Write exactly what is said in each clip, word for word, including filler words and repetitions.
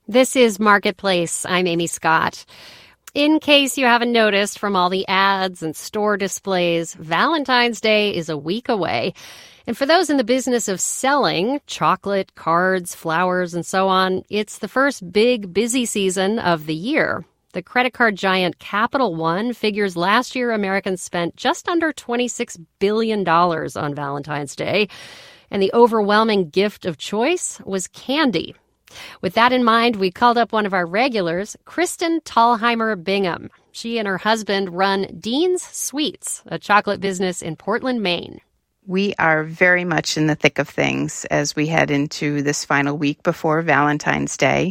This is Marketplace. I'm Amy Scott. In case you haven't noticed from all the ads and store displays, Valentine's Day is a week away. And for those in the business of selling chocolate, cards, flowers, and so on, it's the first big busy season of the year. The credit card giant Capital One figures last year Americans spent just under twenty-six billion dollars on Valentine's Day. And the overwhelming gift of choice was candy. With that in mind, we called up one of our regulars, Kristen Thalheimer Bingham. She and her husband run Dean's Sweets, a chocolate business in Portland, Maine. We are very much in the thick of things as we head into this final week before Valentine's Day.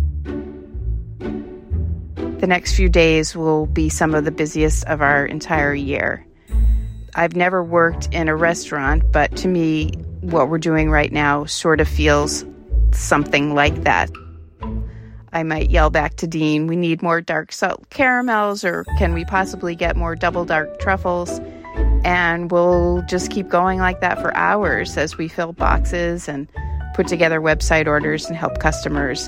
The next few days will be some of the busiest of our entire year. I've never worked in a restaurant, but to me, what we're doing right now sort of feels something like that. I might yell back to Dean, we need more dark salt caramels, or can we possibly get more double dark truffles? And we'll just keep going like that for hours as we fill boxes and put together website orders and help customers.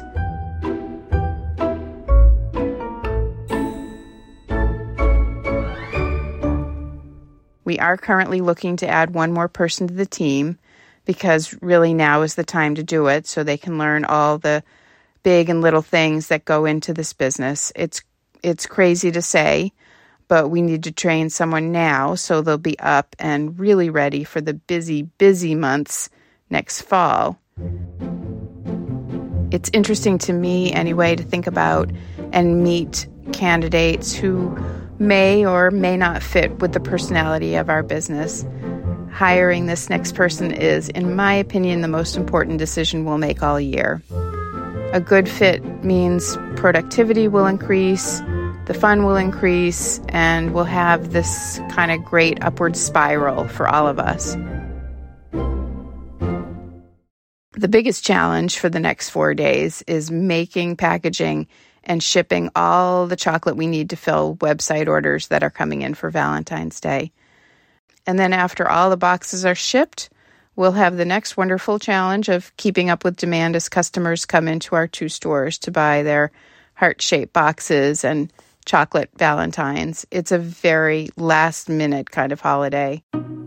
We are currently looking to add one more person to the team because really now is the time to do it so they can learn all the big and little things that go into this business. It's it's crazy to say, but we need to train someone now so they'll be up and really ready for the busy, busy months next fall. It's interesting to me, anyway, to think about and meet candidates who may or may not fit with the personality of our business. Hiring this next person is, in my opinion, the most important decision we'll make all year. A good fit means productivity will increase, the fun will increase, and we'll have this kind of great upward spiral for all of us. The biggest challenge for the next four days is making, packaging, and shipping all the chocolate we need to fill website orders that are coming in for Valentine's Day. And then after all the boxes are shipped, we'll have the next wonderful challenge of keeping up with demand as customers come into our two stores to buy their heart-shaped boxes and chocolate Valentines. It's a very last-minute kind of holiday.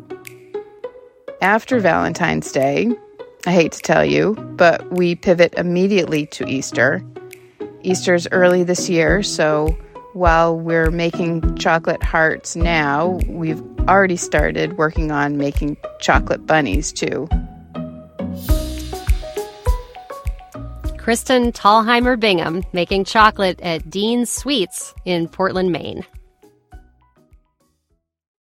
After Valentine's Day, I hate to tell you, but we pivot immediately to Easter. Easter's early this year, so while we're making chocolate hearts now, we've already started working on making chocolate bunnies, too. Kristen Thalheimer Bingham making chocolate at Dean's Sweets in Portland, Maine.